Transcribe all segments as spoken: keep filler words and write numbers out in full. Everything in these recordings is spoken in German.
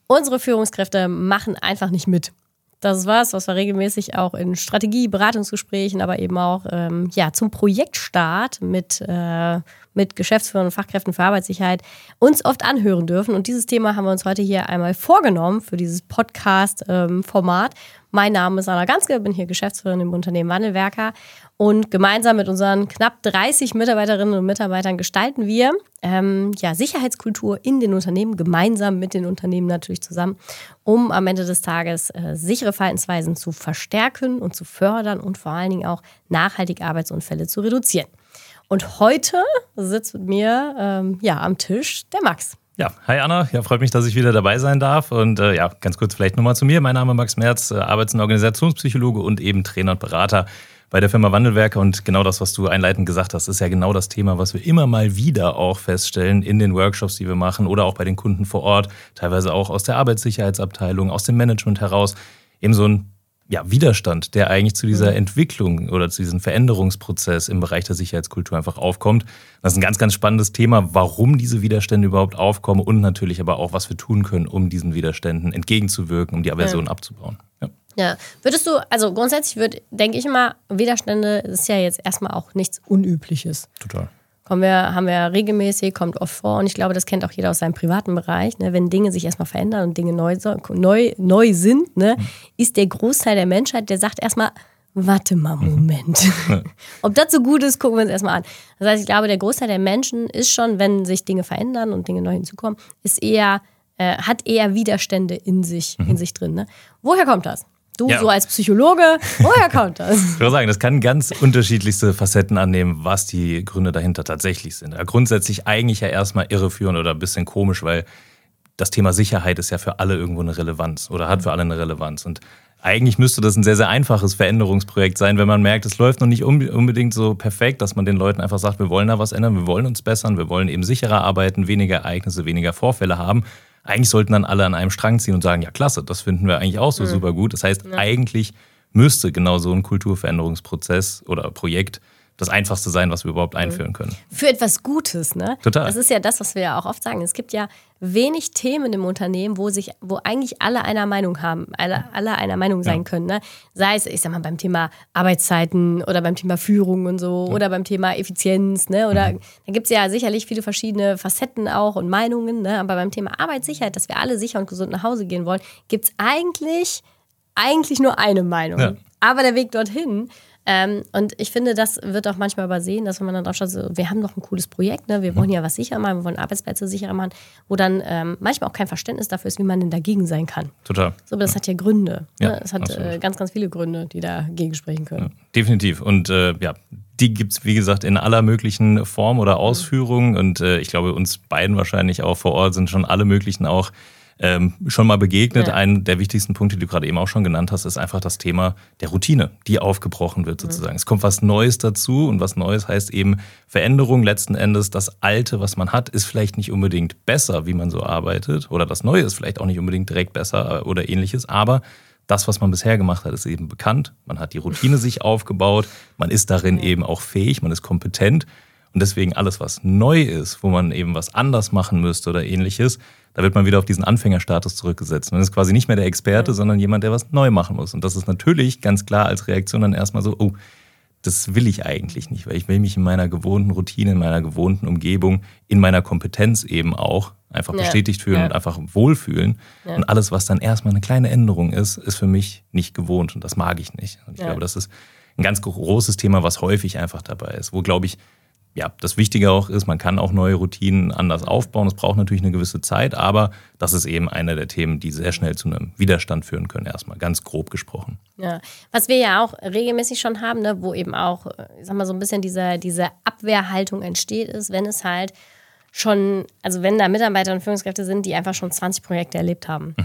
Unsere Führungskräfte machen einfach nicht mit. Das ist was, was wir regelmäßig auch in Strategie-, Beratungsgesprächen, aber eben auch ähm, ja, zum Projektstart mit, äh, mit Geschäftsführern und Fachkräften für Arbeitssicherheit uns oft anhören dürfen. Und dieses Thema haben wir uns heute hier einmal vorgenommen für dieses Podcast-Format. Mein Name ist Anna Ganske, bin hier Geschäftsführerin im Unternehmen Wandelwerker. Und gemeinsam mit unseren knapp dreißig Mitarbeiterinnen und Mitarbeitern gestalten wir ähm, ja, Sicherheitskultur in den Unternehmen, gemeinsam mit den Unternehmen natürlich zusammen, um am Ende des Tages äh, sichere Verhaltensweisen zu verstärken und zu fördern und vor allen Dingen auch nachhaltig Arbeitsunfälle zu reduzieren. Und heute sitzt mit mir ähm, ja, am Tisch der Max. Ja, hi Anna, ja, freut mich, dass ich wieder dabei sein darf. Und äh, ja, ganz kurz vielleicht nochmal zu mir. Mein Name ist Max Merz, äh, Arbeits- und Organisationspsychologe und eben Trainer und Berater bei der Firma Wandelwerker. Und genau das, was du einleitend gesagt hast, ist ja genau das Thema, was wir immer mal wieder auch feststellen in den Workshops, die wir machen oder auch bei den Kunden vor Ort, teilweise auch aus der Arbeitssicherheitsabteilung, aus dem Management heraus, eben so ein ja, Widerstand, der eigentlich zu dieser Entwicklung oder zu diesem Veränderungsprozess im Bereich der Sicherheitskultur einfach aufkommt. Das ist ein ganz, ganz spannendes Thema, warum diese Widerstände überhaupt aufkommen und natürlich aber auch, was wir tun können, um diesen Widerständen entgegenzuwirken, um die Aversion ja. abzubauen. Ja. Ja, würdest du, also grundsätzlich würde, denke ich immer, Widerstände ist ja jetzt erstmal auch nichts Unübliches. Total. Kommen wir, haben wir regelmäßig, kommt oft vor und ich glaube, das kennt auch jeder aus seinem privaten Bereich. Ne? Wenn Dinge sich erstmal verändern und Dinge neu, neu, neu sind, ne? mhm. ist der Großteil der Menschheit, der sagt erstmal, warte mal, Moment. Mhm. Ob das so gut ist, gucken wir uns erstmal an. Das heißt, ich glaube, der Großteil der Menschen ist schon, wenn sich Dinge verändern und Dinge neu hinzukommen, ist eher, äh, hat eher Widerstände in sich, mhm. in sich drin. Ne? Woher kommt das? Du ja. so als Psychologe, woher kommt das? Ich würde sagen, das kann ganz unterschiedlichste Facetten annehmen, was die Gründe dahinter tatsächlich sind. Ja, grundsätzlich eigentlich ja erstmal irreführend oder ein bisschen komisch, weil das Thema Sicherheit ist ja für alle irgendwo eine Relevanz oder hat für alle eine Relevanz. Und eigentlich müsste das ein sehr, sehr einfaches Veränderungsprojekt sein, wenn man merkt, es läuft noch nicht unbedingt so perfekt, dass man den Leuten einfach sagt, wir wollen da was ändern, wir wollen uns bessern, wir wollen eben sicherer arbeiten, weniger Ereignisse, weniger Vorfälle haben. Eigentlich sollten dann alle an einem Strang ziehen und sagen, ja klasse, das finden wir eigentlich auch so mhm. super gut. Das heißt, ja. eigentlich müsste genau so ein Kulturveränderungsprozess oder Projekt das Einfachste sein, was wir überhaupt einführen können. Für etwas Gutes, ne? Total. Das ist ja das, was wir ja auch oft sagen. Es gibt ja wenig Themen im Unternehmen, wo sich, wo eigentlich alle einer Meinung haben, alle, alle einer Meinung sein ja. können. Ne? Sei es, ich sag mal, beim Thema Arbeitszeiten oder beim Thema Führung und so ja. oder beim Thema Effizienz, ne? Oder mhm. da gibt es ja sicherlich viele verschiedene Facetten auch und Meinungen, ne? Aber beim Thema Arbeitssicherheit, dass wir alle sicher und gesund nach Hause gehen wollen, gibt es eigentlich, eigentlich nur eine Meinung. Ja. Aber der Weg dorthin. Ähm, und ich finde, das wird auch manchmal übersehen, dass wenn man dann drauf schaut, so, wir haben doch ein cooles Projekt, ne? Wir wollen ja was sicherer machen, wir wollen Arbeitsplätze sicherer machen, wo dann ähm, manchmal auch kein Verständnis dafür ist, wie man denn dagegen sein kann. Total. So, aber das ja. hat ja Gründe. Ja, ne? Es hat äh, ganz, ganz viele Gründe, die dagegen sprechen können. Ja, definitiv. Und äh, ja, die gibt es, wie gesagt, in aller möglichen Form oder Ausführung. Mhm. Und äh, ich glaube, uns beiden wahrscheinlich auch vor Ort sind schon alle möglichen auch Ähm, schon mal begegnet. Ja. Ein der wichtigsten Punkte, die du gerade eben auch schon genannt hast, ist einfach das Thema der Routine, die aufgebrochen wird sozusagen. Mhm. Es kommt was Neues dazu und was Neues heißt eben Veränderung. Letzten Endes das Alte, was man hat, ist vielleicht nicht unbedingt besser, wie man so arbeitet, oder das Neue ist vielleicht auch nicht unbedingt direkt besser oder ähnliches, aber das, was man bisher gemacht hat, ist eben bekannt. Man hat die Routine sich aufgebaut, man ist darin mhm. eben auch fähig, man ist kompetent und deswegen alles, was neu ist, wo man eben was anders machen müsste oder ähnliches, da wird man wieder auf diesen Anfängerstatus zurückgesetzt. Man ist quasi nicht mehr der Experte, ja. sondern jemand, der was neu machen muss. Und das ist natürlich ganz klar als Reaktion dann erstmal so, oh, das will ich eigentlich nicht, weil ich will mich in meiner gewohnten Routine, in meiner gewohnten Umgebung, in meiner Kompetenz eben auch einfach ja. bestätigt fühlen ja. und einfach wohlfühlen. Ja. Und alles, was dann erstmal eine kleine Änderung ist, ist für mich nicht gewohnt und das mag ich nicht. Und ich ja. glaube, das ist ein ganz großes Thema, was häufig einfach dabei ist, wo, glaube ich, ja, das Wichtige auch ist, man kann auch neue Routinen anders aufbauen. Es braucht natürlich eine gewisse Zeit, aber das ist eben einer der Themen, die sehr schnell zu einem Widerstand führen können, erstmal ganz grob gesprochen. Ja, was wir ja auch regelmäßig schon haben, ne, wo eben auch, ich sag mal, so ein bisschen diese, diese Abwehrhaltung entsteht, ist, wenn es halt schon, also wenn da Mitarbeiter und Führungskräfte sind, die einfach schon zwanzig Projekte erlebt haben. Mhm.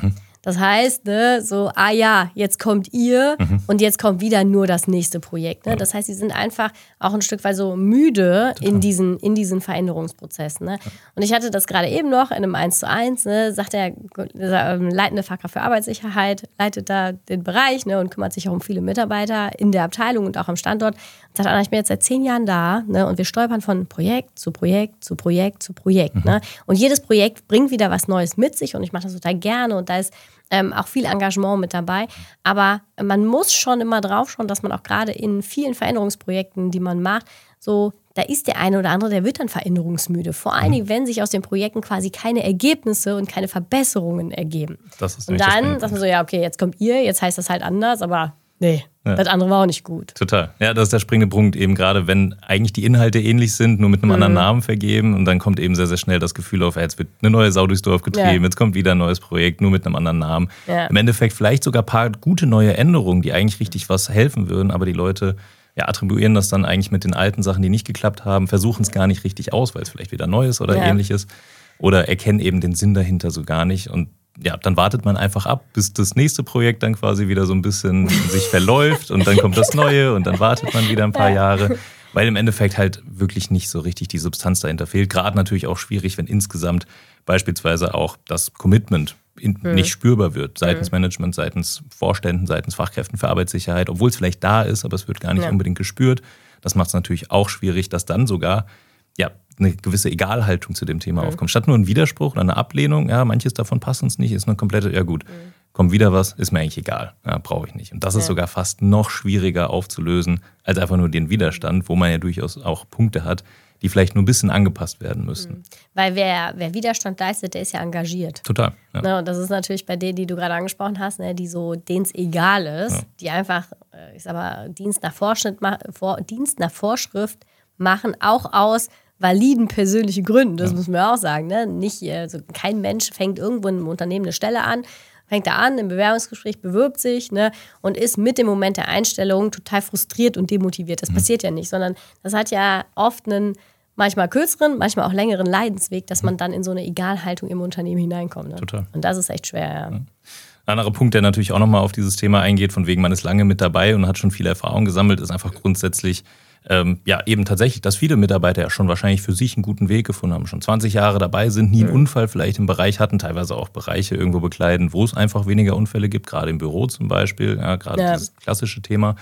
Das heißt, ne, so, ah ja, jetzt kommt ihr mhm. und jetzt kommt wieder nur das nächste Projekt. Ne? Ja. Das heißt, sie sind einfach auch ein Stück weit so müde in diesen, in diesen Veränderungsprozessen. Ne? Ja. Und ich hatte das gerade eben noch in einem eins zu eins, ne, sagt der, der leitende Fachkraft für Arbeitssicherheit, leitet da den Bereich, ne, und kümmert sich auch um viele Mitarbeiter in der Abteilung und auch am Standort. Und sagt, Anna, ich bin jetzt seit zehn Jahren da, ne, und wir stolpern von Projekt zu Projekt zu Projekt zu Projekt. Mhm. Ne? Und jedes Projekt bringt wieder was Neues mit sich und ich mache das total gerne und da ist Ähm, auch viel Engagement mit dabei. Aber man muss schon immer drauf schauen, dass man auch gerade in vielen Veränderungsprojekten, die man macht, so, da ist der eine oder andere, der wird dann veränderungsmüde. Vor allen Dingen, wenn sich aus den Projekten quasi keine Ergebnisse und keine Verbesserungen ergeben. Das ist und dann sagt man so, ja, okay, jetzt kommt ihr, jetzt heißt das halt anders, aber nee, ja. das andere war auch nicht gut. Total. Ja, das ist der springende Punkt, eben gerade wenn eigentlich die Inhalte ähnlich sind, nur mit einem mhm. anderen Namen vergeben und dann kommt eben sehr, sehr schnell das Gefühl auf, jetzt wird eine neue Sau durchs Dorf getrieben, ja. jetzt kommt wieder ein neues Projekt, nur mit einem anderen Namen. Ja. Im Endeffekt vielleicht sogar ein paar gute neue Änderungen, die eigentlich richtig was helfen würden, aber die Leute ja, attribuieren das dann eigentlich mit den alten Sachen, die nicht geklappt haben, versuchen es gar nicht richtig aus, weil es vielleicht wieder neu ist oder ja. ähnliches oder erkennen eben den Sinn dahinter so gar nicht und ja, dann wartet man einfach ab, bis das nächste Projekt dann quasi wieder so ein bisschen sich verläuft und dann kommt das Neue und dann wartet man wieder ein paar Jahre, weil im Endeffekt halt wirklich nicht so richtig die Substanz dahinter fehlt. Gerade natürlich auch schwierig, wenn insgesamt beispielsweise auch das Commitment in, mhm. nicht spürbar wird, seitens mhm. Management, seitens Vorständen, seitens Fachkräften für Arbeitssicherheit, obwohl es vielleicht da ist, aber es wird gar nicht ja. unbedingt gespürt. Das macht es natürlich auch schwierig, dass dann sogar ja, eine gewisse Egalhaltung zu dem Thema mhm. aufkommt. Statt nur ein Widerspruch oder eine Ablehnung, ja, manches davon passt uns nicht, ist eine komplette, ja gut, mhm. kommt wieder was, ist mir eigentlich egal, ja, brauche ich nicht. Und das ja. ist sogar fast noch schwieriger aufzulösen, als einfach nur den Widerstand, wo man ja durchaus auch Punkte hat, die vielleicht nur ein bisschen angepasst werden müssten. Mhm. Weil wer, wer Widerstand leistet, der ist ja engagiert. Total. Ja. Ne, und das ist natürlich bei denen, die du gerade angesprochen hast, ne, die so, denen es egal ist, ja. die einfach, ich sag mal, Dienst nach Vorschrift, Dienst nach Vorschrift machen, auch aus validen persönlichen Gründen, das ja. muss man auch sagen. Ne? Nicht, also kein Mensch fängt irgendwo in einem Unternehmen eine Stelle an, fängt da an, im Bewerbungsgespräch bewirbt sich, ne, und ist mit dem Moment der Einstellung total frustriert und demotiviert. Das mhm. passiert ja nicht, sondern das hat ja oft einen manchmal kürzeren, manchmal auch längeren Leidensweg, dass man dann in so eine Egalhaltung im Unternehmen hineinkommt. Ne? Total. Und das ist echt schwer, ja. ja. Ein anderer Punkt, der natürlich auch nochmal auf dieses Thema eingeht, von wegen man ist lange mit dabei und hat schon viel Erfahrung gesammelt, ist einfach grundsätzlich Ähm, ja, eben tatsächlich, dass viele Mitarbeiter ja schon wahrscheinlich für sich einen guten Weg gefunden haben, schon zwanzig Jahre dabei sind, nie einen mhm. Unfall vielleicht im Bereich hatten, teilweise auch Bereiche irgendwo bekleiden, wo es einfach weniger Unfälle gibt, gerade im Büro zum Beispiel, ja, gerade ja. dieses klassische Thema.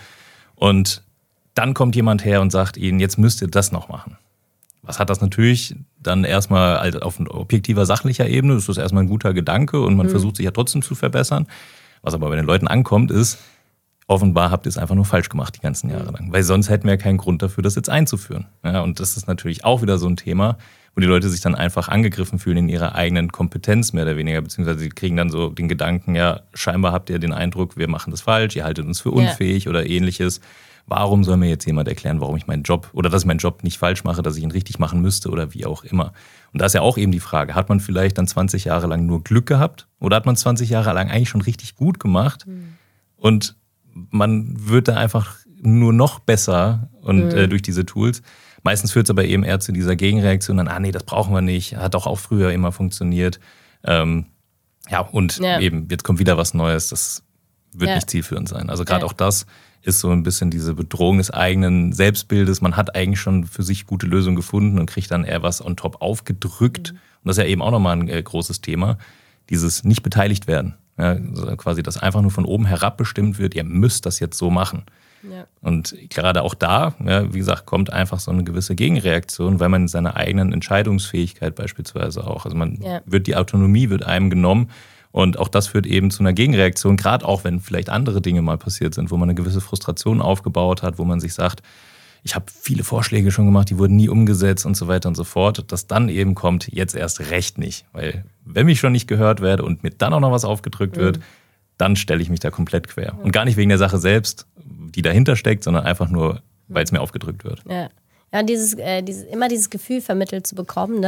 Und dann kommt jemand her und sagt ihnen, jetzt müsst ihr das noch machen. Was hat das natürlich dann erstmal auf objektiver, sachlicher Ebene, das ist erstmal ein guter Gedanke und man mhm. versucht sich ja trotzdem zu verbessern. Was aber bei den Leuten ankommt, ist, offenbar habt ihr es einfach nur falsch gemacht die ganzen Jahre lang. Weil sonst hätten wir ja keinen Grund dafür, das jetzt einzuführen. Ja, und das ist natürlich auch wieder so ein Thema, wo die Leute sich dann einfach angegriffen fühlen in ihrer eigenen Kompetenz mehr oder weniger, beziehungsweise sie kriegen dann so den Gedanken, ja, scheinbar habt ihr den Eindruck, wir machen das falsch, ihr haltet uns für unfähig ja. oder ähnliches. Warum soll mir jetzt jemand erklären, warum ich meinen Job oder dass ich meinen Job nicht falsch mache, dass ich ihn richtig machen müsste oder wie auch immer. Und da ist ja auch eben die Frage, hat man vielleicht dann zwanzig Jahre lang nur Glück gehabt oder hat man zwanzig Jahre lang eigentlich schon richtig gut gemacht mhm. und man wird da einfach nur noch besser und mhm. äh, durch diese Tools. Meistens führt es aber eben eher zu dieser Gegenreaktion, dann, ah nee, das brauchen wir nicht, hat doch auch früher immer funktioniert. Ähm, ja, und ja. eben, jetzt kommt wieder was Neues, das wird ja. nicht zielführend sein. Also gerade ja. auch das ist so ein bisschen diese Bedrohung des eigenen Selbstbildes. Man hat eigentlich schon für sich gute Lösungen gefunden und kriegt dann eher was on top aufgedrückt. Mhm. Und das ist ja eben auch nochmal ein äh, großes Thema, dieses nicht beteiligt werden. Ja, also quasi, dass einfach nur von oben herab bestimmt wird, ihr müsst das jetzt so machen. Ja. Und gerade auch da, ja, wie gesagt, kommt einfach so eine gewisse Gegenreaktion, weil man seine eigenen Entscheidungsfähigkeit beispielsweise auch, also man ja. wird, die Autonomie wird einem genommen und auch das führt eben zu einer Gegenreaktion, gerade auch wenn vielleicht andere Dinge mal passiert sind, wo man eine gewisse Frustration aufgebaut hat, wo man sich sagt, ich habe viele Vorschläge schon gemacht, die wurden nie umgesetzt und so weiter und so fort, dass dann eben kommt, jetzt erst recht nicht. Weil wenn ich schon nicht gehört werde und mir dann auch noch was aufgedrückt wird, mhm. dann stelle ich mich da komplett quer. Und gar nicht wegen der Sache selbst, die dahinter steckt, sondern einfach nur, weil es mir aufgedrückt wird. Ja. Ja, und dieses, äh, dieses, immer dieses Gefühl vermittelt zu bekommen, ne,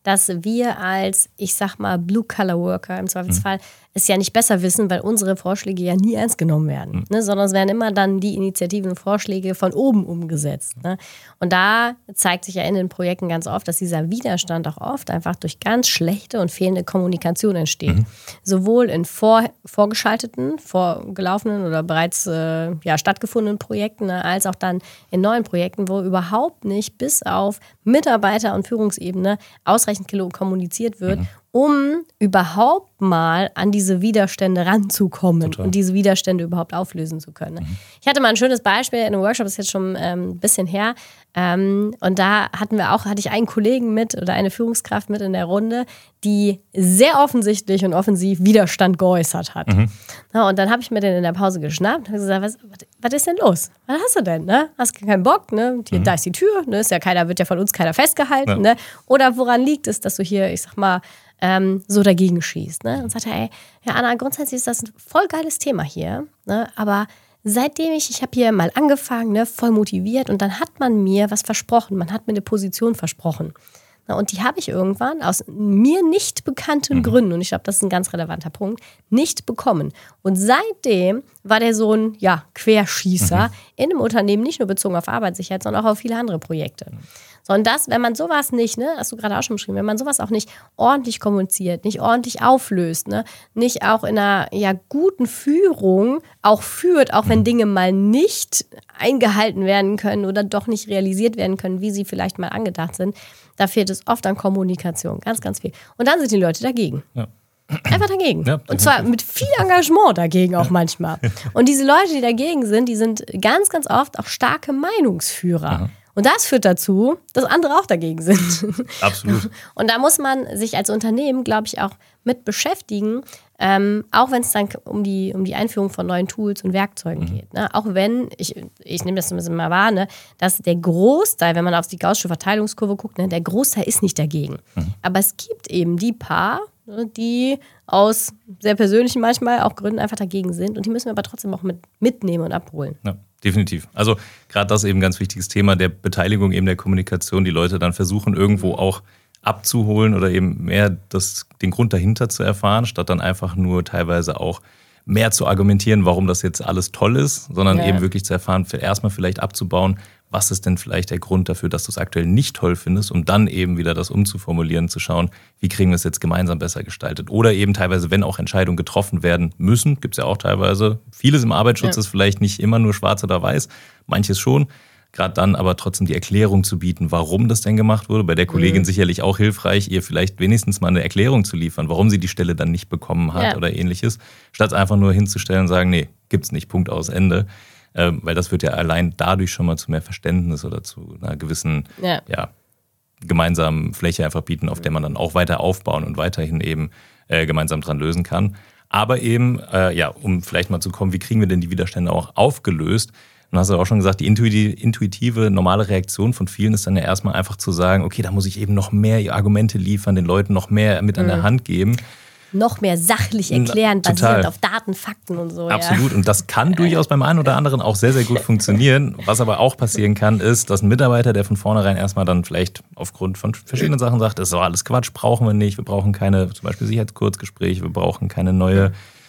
dass wir als, ich sag mal, Blue-Collar-Worker im Zweifelsfall mhm. es ja nicht besser wissen, weil unsere Vorschläge ja nie ernst genommen werden, mhm. ne? Sondern es werden immer dann die Initiativen und Vorschläge von oben umgesetzt. Ne? Und da zeigt sich ja in den Projekten ganz oft, dass dieser Widerstand auch oft einfach durch ganz schlechte und fehlende Kommunikation entsteht. Mhm. Sowohl in vor, vorgeschalteten, vorgelaufenen oder bereits äh, ja, stattgefundenen Projekten, ne? als auch dann in neuen Projekten, wo überhaupt nicht bis auf Mitarbeiter- und Führungsebene ausreichend kommuniziert wird, mhm. um überhaupt mal an diese Widerstände ranzukommen Total. Und diese Widerstände überhaupt auflösen zu können. Mhm. Ich hatte mal ein schönes Beispiel in einem Workshop, das ist jetzt schon ähm, ein bisschen her. Ähm, und da hatten wir auch, hatte ich einen Kollegen mit oder eine Führungskraft mit in der Runde, die sehr offensichtlich und offensiv Widerstand geäußert hat. Mhm. Na, und dann habe ich mir den in der Pause geschnappt und habe gesagt, was, was, was ist denn los? Was hast du denn? Ne? Hast du keinen Bock? Ne? Hier, mhm. Da ist die Tür, ne? Ist ja keiner, wird ja von uns keiner festgehalten. Ja. Ne? Oder woran liegt es, dass du hier, ich sag mal, ähm, so dagegen schießt? Ne? Und sagte, ey, ja Anna, grundsätzlich ist das ein voll geiles Thema hier, ne? Aber seitdem ich, ich habe hier mal angefangen, ne, voll motiviert und dann hat man mir was versprochen, man hat mir eine Position versprochen. Na, und die habe ich irgendwann aus mir nicht bekannten mhm. Gründen, und ich glaube, das ist ein ganz relevanter Punkt, nicht bekommen. Und seitdem war der so ein ja, Querschießer mhm. in einem Unternehmen, nicht nur bezogen auf Arbeitssicherheit, sondern auch auf viele andere Projekte. So, und das, wenn man sowas nicht, ne, hast du gerade auch schon beschrieben, wenn man sowas auch nicht ordentlich kommuniziert, nicht ordentlich auflöst, ne, nicht auch in einer ja, guten Führung auch führt, auch wenn Dinge mal nicht eingehalten werden können oder doch nicht realisiert werden können, wie sie vielleicht mal angedacht sind, da fehlt es oft an Kommunikation, ganz, ganz viel. Und dann sind die Leute dagegen. Ja. Einfach dagegen. Ja, und zwar mit viel Engagement dagegen auch manchmal. Und diese Leute, die dagegen sind, die sind ganz, ganz oft auch starke Meinungsführer. Aha. Und das führt dazu, dass andere auch dagegen sind. Absolut. Und da muss man sich als Unternehmen, glaube ich, auch mit beschäftigen, ähm, auch wenn es dann um die, um die Einführung von neuen Tools und Werkzeugen mhm. geht. Ne? Auch wenn, ich, ich nehme das ein bisschen mal wahr, ne, dass der Großteil, wenn man auf die Gaußsche Verteilungskurve guckt, ne, der Großteil ist nicht dagegen. Mhm. Aber es gibt eben die paar, ne, die aus sehr persönlichen manchmal auch Gründen einfach dagegen sind. Und die müssen wir aber trotzdem auch mit, mitnehmen und abholen. Ja. Definitiv. Also gerade das eben ein ganz wichtiges Thema der Beteiligung eben der Kommunikation, die Leute dann versuchen irgendwo auch abzuholen oder eben mehr das, den Grund dahinter zu erfahren, statt dann einfach nur teilweise auch mehr zu argumentieren, warum das jetzt alles toll ist, sondern ja. eben wirklich zu erfahren, erstmal vielleicht abzubauen, was ist denn vielleicht der Grund dafür, dass du es aktuell nicht toll findest, um dann eben wieder das umzuformulieren, zu schauen, wie kriegen wir es jetzt gemeinsam besser gestaltet. Oder eben teilweise, wenn auch Entscheidungen getroffen werden müssen, gibt es ja auch teilweise, vieles im Arbeitsschutz ja. ist vielleicht nicht immer nur schwarz oder weiß, manches schon. Gerade dann aber trotzdem die Erklärung zu bieten, warum das denn gemacht wurde. Bei der Kollegin mhm. sicherlich auch hilfreich, ihr vielleicht wenigstens mal eine Erklärung zu liefern, warum sie die Stelle dann nicht bekommen hat ja. oder ähnliches, statt einfach nur hinzustellen und sagen, nee, gibt's nicht, Punkt, aus, Ende. Ähm, weil das wird ja allein dadurch schon mal zu mehr Verständnis oder zu einer gewissen ja. Ja, gemeinsamen Fläche einfach bieten, auf der man dann auch weiter aufbauen und weiterhin eben äh, gemeinsam dran lösen kann. Aber eben, äh, ja, um vielleicht mal zu kommen, wie kriegen wir denn die Widerstände auch aufgelöst? Dann hast du auch schon gesagt, die intuitive, normale Reaktion von vielen ist dann ja erstmal einfach zu sagen, okay, da muss ich eben noch mehr Argumente liefern, den Leuten noch mehr mit an der Hand geben. Noch mehr sachlich erklären, Na, basierend auf Daten, Fakten und so. Absolut. Ja. Und das kann durchaus beim einen oder anderen auch sehr, sehr gut funktionieren. Was aber auch passieren kann, ist, dass ein Mitarbeiter, der von vornherein erstmal dann vielleicht aufgrund von verschiedenen Sachen sagt, das ist doch alles Quatsch, brauchen wir nicht. Wir brauchen keine, zum Beispiel Sicherheitskurzgespräche, wir brauchen keine neue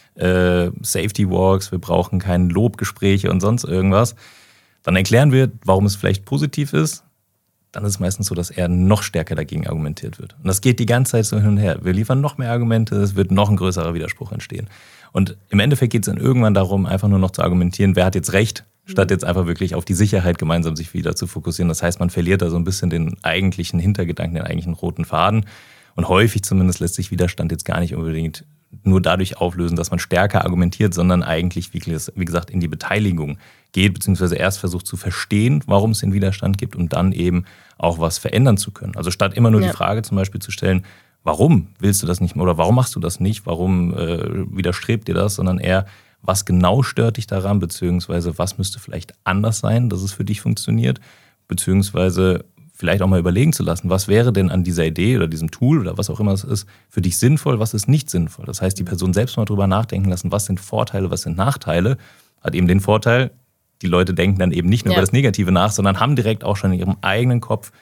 äh, Safety Walks, wir brauchen keine Lobgespräche und sonst irgendwas. Dann erklären wir, warum es vielleicht positiv ist. Dann ist es meistens so, dass er noch stärker dagegen argumentiert wird. Und das geht die ganze Zeit so hin und her. Wir liefern noch mehr Argumente, es wird noch ein größerer Widerspruch entstehen. Und im Endeffekt geht es dann irgendwann darum, einfach nur noch zu argumentieren, wer hat jetzt recht, statt jetzt einfach wirklich auf die Sicherheit gemeinsam sich wieder zu fokussieren. Das heißt, man verliert da so ein bisschen den eigentlichen Hintergedanken, den eigentlichen roten Faden. Und häufig zumindest lässt sich Widerstand jetzt gar nicht unbedingt nur dadurch auflösen, dass man stärker argumentiert, sondern eigentlich, wie gesagt, in die Beteiligung geht, beziehungsweise erst versucht zu verstehen, warum es den Widerstand gibt und dann eben auch was verändern zu können. Also statt immer nur ja. die Frage zum Beispiel zu stellen, warum willst du das nicht mehr oder warum machst du das nicht, warum äh, widerstrebt dir das, sondern eher, was genau stört dich daran, beziehungsweise was müsste vielleicht anders sein, dass es für dich funktioniert, beziehungsweise vielleicht auch mal überlegen zu lassen, was wäre denn an dieser Idee oder diesem Tool oder was auch immer es ist, für dich sinnvoll, was ist nicht sinnvoll. Das heißt, die Person selbst mal drüber nachdenken lassen, was sind Vorteile, was sind Nachteile, hat eben den Vorteil, die Leute denken dann eben nicht nur ja. über das Negative nach, sondern haben direkt auch schon in ihrem eigenen Kopf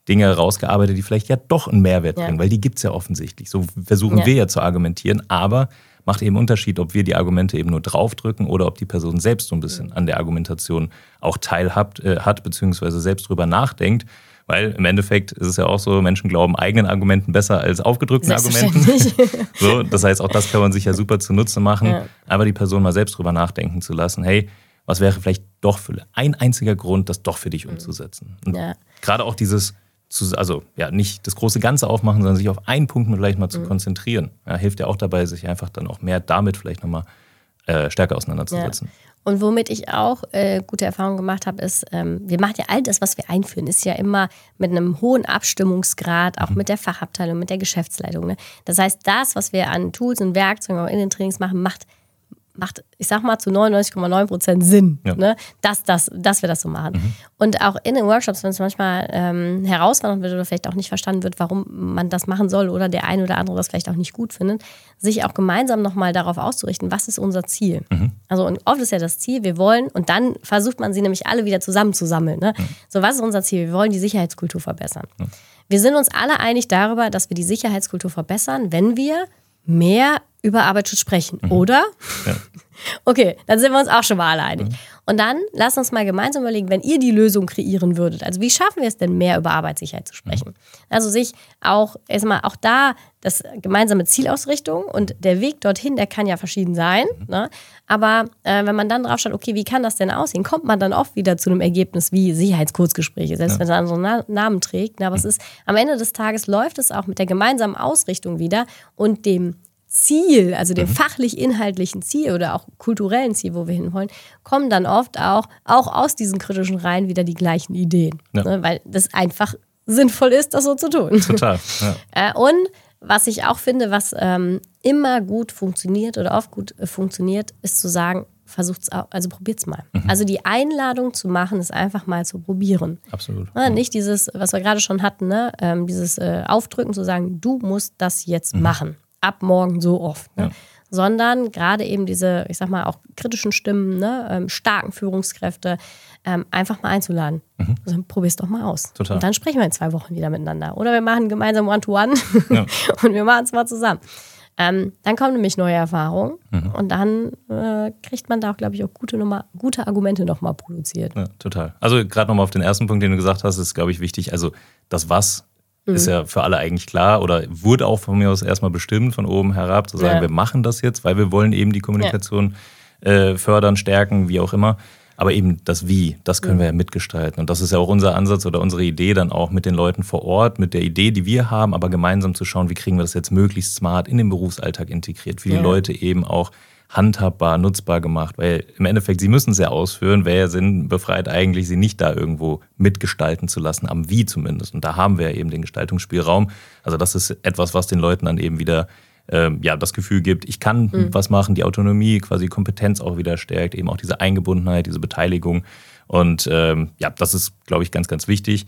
Dinge rausgearbeitet, die vielleicht ja doch einen Mehrwert Ja. bringen, weil die gibt es ja offensichtlich. So versuchen Ja. wir ja zu argumentieren, aber macht eben Unterschied, ob wir die Argumente eben nur draufdrücken oder ob die Person selbst so ein bisschen an der Argumentation auch teilhabt, äh, hat, beziehungsweise selbst drüber nachdenkt. Weil im Endeffekt ist es ja auch so, Menschen glauben eigenen Argumenten besser als aufgedrückten Argumenten. So, das heißt, auch das kann man sich ja super zunutze machen, Ja. aber die Person mal selbst drüber nachdenken zu lassen, hey, was wäre vielleicht doch für ein einziger Grund, das doch für dich umzusetzen. Und Ja. gerade auch dieses, also ja, nicht das große Ganze aufmachen, sondern sich auf einen Punkt vielleicht mal zu Mhm. konzentrieren. Ja, hilft ja auch dabei, sich einfach dann auch mehr damit vielleicht nochmal äh, stärker auseinanderzusetzen. Ja. Und womit ich auch äh, gute Erfahrungen gemacht habe, ist, ähm, wir machen ja all das, was wir einführen, ist ja immer mit einem hohen Abstimmungsgrad, auch mhm. mit der Fachabteilung, mit der Geschäftsleitung. Ne? Das heißt, das, was wir an Tools und Werkzeugen auch in den Trainings machen, macht macht, ich sag mal, zu neunundneunzig Komma neun Prozent Sinn, ja. ne? dass, das, dass wir das so machen. Mhm. Und auch in den Workshops, wenn es manchmal ähm, herausfordernd wird oder vielleicht auch nicht verstanden wird, warum man das machen soll oder der eine oder andere das vielleicht auch nicht gut findet, sich auch gemeinsam nochmal darauf auszurichten, was ist unser Ziel. Mhm. Also und oft ist ja das Ziel, wir wollen, und dann versucht man sie nämlich alle wieder zusammenzusammeln. Ne? Mhm. So, was ist unser Ziel? Wir wollen die Sicherheitskultur verbessern. Mhm. Wir sind uns alle einig darüber, dass wir die Sicherheitskultur verbessern, wenn wir mehr über Arbeitsschutz sprechen, mhm. oder? Ja. Okay, dann sind wir uns auch schon mal alle einig. Mhm. Und dann lasst uns mal gemeinsam überlegen, wenn ihr die Lösung kreieren würdet, also wie schaffen wir es denn, mehr über Arbeitssicherheit zu sprechen? Mhm. Also sich auch, erstmal auch da das gemeinsame Zielausrichtung und der Weg dorthin, der kann ja verschieden sein, mhm. ne? Aber äh, wenn man dann drauf schaut, okay, wie kann das denn aussehen, kommt man dann oft wieder zu einem Ergebnis wie Sicherheitskurzgespräche, selbst ja. wenn es einen anderen Namen trägt. Aber mhm. es ist, am Ende des Tages läuft es auch mit der gemeinsamen Ausrichtung wieder und dem Ziel, also dem mhm. fachlich-inhaltlichen Ziel oder auch kulturellen Ziel, wo wir hinwollen, kommen dann oft auch, auch aus diesen kritischen Reihen wieder die gleichen Ideen. Ja. Ne, weil das einfach sinnvoll ist, das so zu tun. Total. Ja. Äh, und was ich auch finde, was ähm, immer gut funktioniert oder oft gut äh, funktioniert, ist zu sagen, versucht's auch, also probiert's mal. Mhm. Also die Einladung zu machen, ist einfach mal zu probieren. Absolut. Ja, nicht dieses, was wir gerade schon hatten, ne? ähm, dieses äh, Aufdrücken, zu sagen, du musst das jetzt mhm. machen. Ab morgen so oft. Ne? Ja. Sondern gerade eben diese, ich sag mal, auch kritischen Stimmen, ne? ähm, starken Führungskräfte, ähm, einfach mal einzuladen. Mhm. Also, probier's doch mal aus. Total. Und dann sprechen wir in zwei Wochen wieder miteinander. Oder wir machen gemeinsam One-to-One ja. und wir machen es mal zusammen. Ähm, dann kommen nämlich neue Erfahrungen mhm. und dann äh, kriegt man da auch, glaube ich, auch gute, Nummer, gute Argumente nochmal produziert. Ja, total. Also gerade nochmal auf den ersten Punkt, den du gesagt hast, ist, glaube ich, wichtig. Also das Was ist ja für alle eigentlich klar oder wurde auch von mir aus erstmal bestimmt, von oben herab, zu sagen, ja. wir machen das jetzt, weil wir wollen eben die Kommunikation ja. äh, fördern, stärken, wie auch immer. Aber eben das Wie, das können mhm. wir ja mitgestalten. Und das ist ja auch unser Ansatz oder unsere Idee dann auch mit den Leuten vor Ort, mit der Idee, die wir haben, aber gemeinsam zu schauen, wie kriegen wir das jetzt möglichst smart in den Berufsalltag integriert, wie die ja. Leute eben auch handhabbar, nutzbar gemacht, weil im Endeffekt, sie müssen es ja ausführen, wäre ja sinnbefreit eigentlich, sie nicht da irgendwo mitgestalten zu lassen, am Wie zumindest. Und da haben wir ja eben den Gestaltungsspielraum. Also das ist etwas, was den Leuten dann eben wieder ähm, ja, das Gefühl gibt, ich kann mhm. was machen, die Autonomie, quasi Kompetenz auch wieder stärkt, eben auch diese Eingebundenheit, diese Beteiligung. Und ähm, ja, das ist, glaube ich, ganz, ganz wichtig,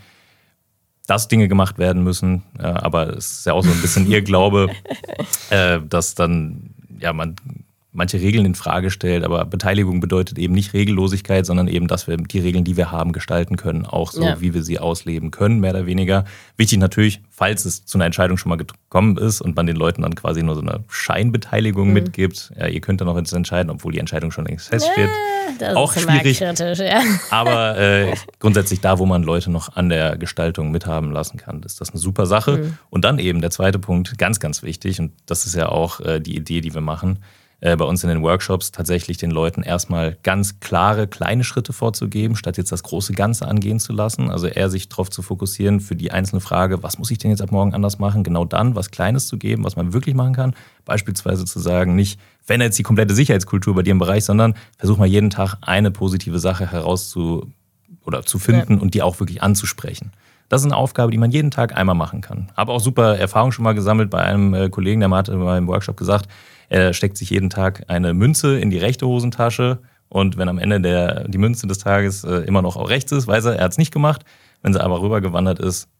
dass Dinge gemacht werden müssen. Äh, aber es ist ja auch so ein bisschen ihr Glaube, äh, dass dann, ja, man manche Regeln in Frage stellt, aber Beteiligung bedeutet eben nicht Regellosigkeit, sondern eben, dass wir die Regeln, die wir haben, gestalten können, auch so, ja. wie wir sie ausleben können, mehr oder weniger. Wichtig natürlich, falls es zu einer Entscheidung schon mal gekommen ist und man den Leuten dann quasi nur so eine Scheinbeteiligung mhm. mitgibt, ja, ihr könnt dann noch jetzt entscheiden, obwohl die Entscheidung schon längst feststeht. Ja, das auch ist schwierig, kritisch, ja. aber äh, grundsätzlich da, wo man Leute noch an der Gestaltung mithaben lassen kann, ist das eine super Sache. Mhm. Und dann eben der zweite Punkt, ganz, ganz wichtig, und das ist ja auch äh, die Idee, die wir machen, bei uns in den Workshops tatsächlich den Leuten erstmal ganz klare, kleine Schritte vorzugeben, statt jetzt das große Ganze angehen zu lassen. Also eher sich darauf zu fokussieren, für die einzelne Frage, was muss ich denn jetzt ab morgen anders machen, genau dann was Kleines zu geben, was man wirklich machen kann. Beispielsweise zu sagen, nicht, wenn jetzt die komplette Sicherheitskultur bei dir im Bereich, sondern versuch mal jeden Tag eine positive Sache herauszu oder zu finden ja. und die auch wirklich anzusprechen. Das ist eine Aufgabe, die man jeden Tag einmal machen kann. Habe auch super Erfahrung schon mal gesammelt bei einem Kollegen, der hat in meinem Workshop gesagt, er steckt sich jeden Tag eine Münze in die rechte Hosentasche und wenn am Ende der, die Münze des Tages immer noch auch rechts ist, weiß er, er hat es nicht gemacht. Wenn sie aber rübergewandert ist,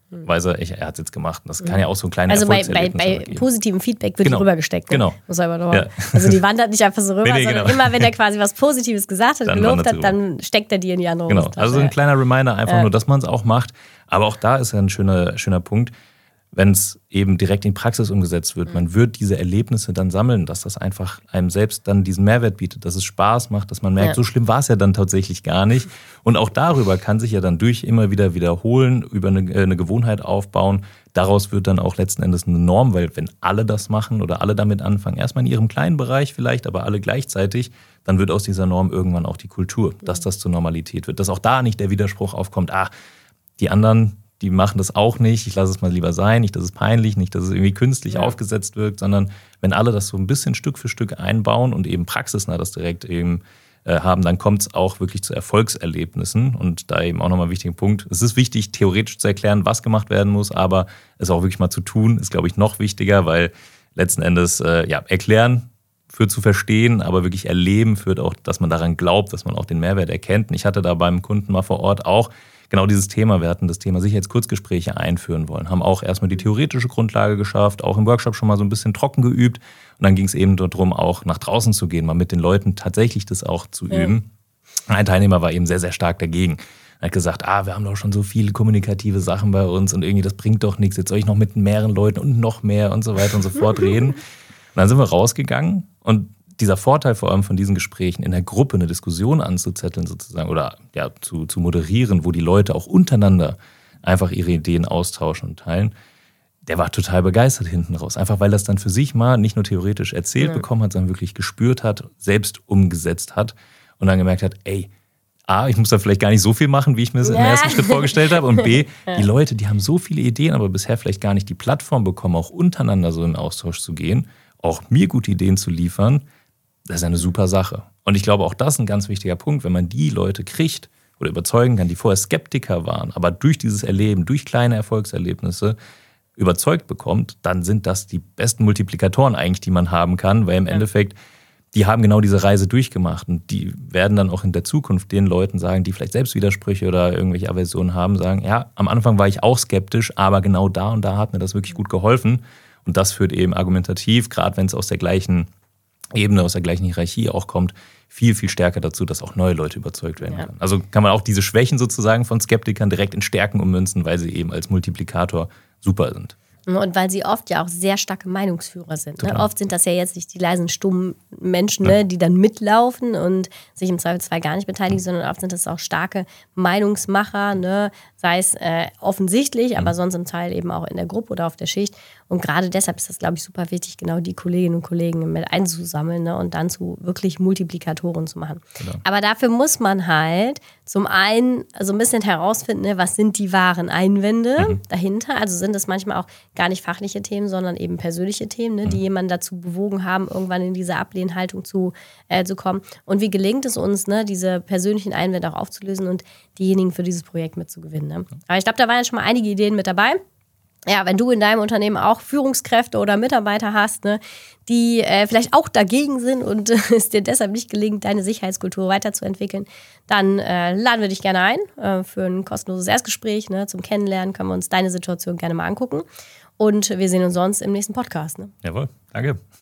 weiß er, ich, er hat es jetzt gemacht. Das kann ja auch so ein kleiner Also bei, bei, Erfolgserlebnis bei positivem Feedback wird genau. die rübergesteckt. Ne? Genau. Muss aber noch, Ja. Also die wandert nicht einfach so rüber, Nee, nee, sondern genau. immer, wenn er quasi was Positives gesagt hat, Dann gelobt wandert sie hat, dann steckt er die in die andere Genau, Hosentasche. also so ein kleiner Reminder einfach Ja. nur, dass man es auch macht. Aber auch da ist ja ein schöner, schöner Punkt, wenn es eben direkt in Praxis umgesetzt wird. Man wird diese Erlebnisse dann sammeln, dass das einfach einem selbst dann diesen Mehrwert bietet, dass es Spaß macht, dass man merkt, Ja. so schlimm war es ja dann tatsächlich gar nicht. Und auch darüber kann sich ja dann durch immer wieder wiederholen, über eine, eine Gewohnheit aufbauen. Daraus wird dann auch letzten Endes eine Norm, weil wenn alle das machen oder alle damit anfangen, erstmal in ihrem kleinen Bereich vielleicht, aber alle gleichzeitig, dann wird aus dieser Norm irgendwann auch die Kultur, dass das zur Normalität wird. Dass auch da nicht der Widerspruch aufkommt, ach, die anderen, die machen das auch nicht, ich lasse es mal lieber sein, nicht, dass es peinlich, nicht, dass es irgendwie künstlich Ja. aufgesetzt wirkt, sondern wenn alle das so ein bisschen Stück für Stück einbauen und eben praxisnah das direkt eben äh, haben, dann kommt es auch wirklich zu Erfolgserlebnissen. Und da eben auch nochmal ein wichtiger Punkt. Es ist wichtig, theoretisch zu erklären, was gemacht werden muss, aber es auch wirklich mal zu tun, ist, glaube ich, noch wichtiger, weil letzten Endes äh, ja, erklären führt zu verstehen, aber wirklich erleben führt auch, dass man daran glaubt, dass man auch den Mehrwert erkennt. Und ich hatte da beim Kunden mal vor Ort auch genau dieses Thema. Wir hatten das Thema Sicherheitskurzgespräche einführen wollen, haben auch erstmal die theoretische Grundlage geschafft, auch im Workshop schon mal so ein bisschen trocken geübt. Und dann ging es eben darum, auch nach draußen zu gehen, mal mit den Leuten tatsächlich das auch zu Ja. üben. Ein Teilnehmer war eben sehr, sehr stark dagegen. Er hat gesagt, ah, wir haben doch schon so viele kommunikative Sachen bei uns und irgendwie das bringt doch nichts. Jetzt soll ich noch mit mehreren Leuten und noch mehr und so weiter und so fort reden. Und dann sind wir rausgegangen und dieser Vorteil vor allem von diesen Gesprächen, in der Gruppe eine Diskussion anzuzetteln sozusagen oder ja, zu, zu moderieren, wo die Leute auch untereinander einfach ihre Ideen austauschen und teilen, der war total begeistert hinten raus. Einfach weil er es dann für sich mal nicht nur theoretisch erzählt Ja. bekommen hat, sondern wirklich gespürt hat, selbst umgesetzt hat und dann gemerkt hat, ey, A, ich muss da vielleicht gar nicht so viel machen, wie ich mir es im Ja. ersten Schritt vorgestellt habe. Und B, die Leute, die haben so viele Ideen, aber bisher vielleicht gar nicht die Plattform bekommen, auch untereinander so in Austausch zu gehen, auch mir gute Ideen zu liefern. Das ist eine super Sache. Und ich glaube, auch das ist ein ganz wichtiger Punkt, wenn man die Leute kriegt oder überzeugen kann, die vorher Skeptiker waren, aber durch dieses Erleben, durch kleine Erfolgserlebnisse überzeugt bekommt, dann sind das die besten Multiplikatoren eigentlich, die man haben kann, weil im Ja. Endeffekt, die haben genau diese Reise durchgemacht und die werden dann auch in der Zukunft den Leuten sagen, die vielleicht selbst Widersprüche oder irgendwelche Aversionen haben, sagen, ja, am Anfang war ich auch skeptisch, aber genau da und da hat mir das wirklich gut geholfen. Und das führt eben argumentativ, gerade wenn es aus der gleichen Ebene, aus der gleichen Hierarchie auch kommt, viel, viel stärker dazu, dass auch neue Leute überzeugt werden Ja. können. Also kann man auch diese Schwächen sozusagen von Skeptikern direkt in Stärken ummünzen, weil sie eben als Multiplikator super sind. Und weil sie oft ja auch sehr starke Meinungsführer sind. Ne? Total. Oft sind das ja jetzt nicht die leisen, stummen Menschen, ne, die dann mitlaufen und sich im Zweifelsfall gar nicht beteiligen, sondern oft sind das auch starke Meinungsmacher, ne? Sei es äh, offensichtlich, aber sonst im Teil eben auch in der Gruppe oder auf der Schicht. Und gerade deshalb ist das, glaube ich, super wichtig, genau die Kolleginnen und Kollegen mit einzusammeln, ne? Und dann zu wirklich Multiplikatoren zu machen. Genau. Aber dafür muss man halt zum einen so ein bisschen herausfinden, ne, was sind die wahren Einwände Mhm. dahinter. Also sind es manchmal auch gar nicht fachliche Themen, sondern eben persönliche Themen, ne, die jemanden dazu bewogen haben, irgendwann in diese Ablehnhaltung zu, äh, zu kommen. Und wie gelingt es uns, ne, diese persönlichen Einwände auch aufzulösen und diejenigen für dieses Projekt mitzugewinnen. Ne? Aber ich glaube, da waren jetzt schon mal einige Ideen mit dabei. Ja, wenn du in deinem Unternehmen auch Führungskräfte oder Mitarbeiter hast, ne, die äh, vielleicht auch dagegen sind und äh, es dir deshalb nicht gelingt, deine Sicherheitskultur weiterzuentwickeln, dann äh, laden wir dich gerne ein äh, für ein kostenloses Erstgespräch. Ne, zum Kennenlernen können wir uns deine Situation gerne mal angucken. Und wir sehen uns sonst im nächsten Podcast. Ne? Jawohl, danke.